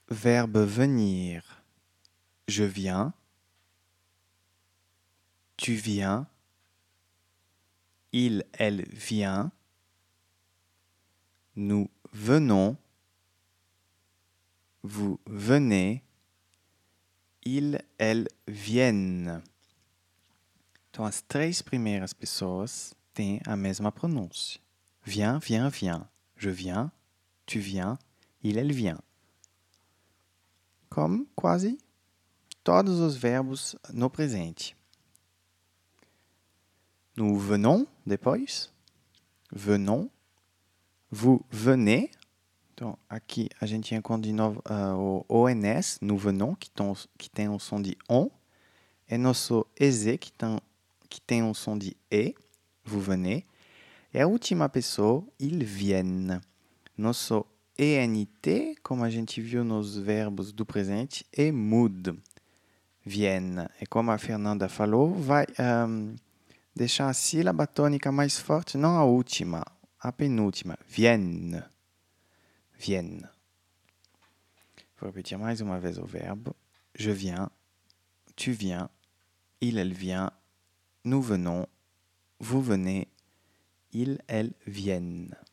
verbe venir. Je viens. Tu viens. Il, elle vient. Nous venons. Vous venez. Il, elle viennent. Então, as três primeiras pessoas têm a mesma pronúncia. Viens, viens, viens. Je viens. Tu viens. Il, elle vient. Como quase todos os verbos no presente. Nous venons, depois. Venons. Vous venez. Então, aqui a gente encontra de novo o ONS, nous venons, que tem um som de on. E nosso EZ, que tem um som de E. Vous venez. E a última pessoa, ils viennent. Nosso ENT, como a gente viu nos verbos do presente, é mudo. Vienne. E como a Fernanda falou, vai deixar a sílaba tônica mais forte, não a última, a penúltima. Vienne. Vienne. Vou repetir mais uma vez o verbo. Je viens. Tu viens. Il, elle vient. Nous venons. Vous venez. Ils, elles viennent.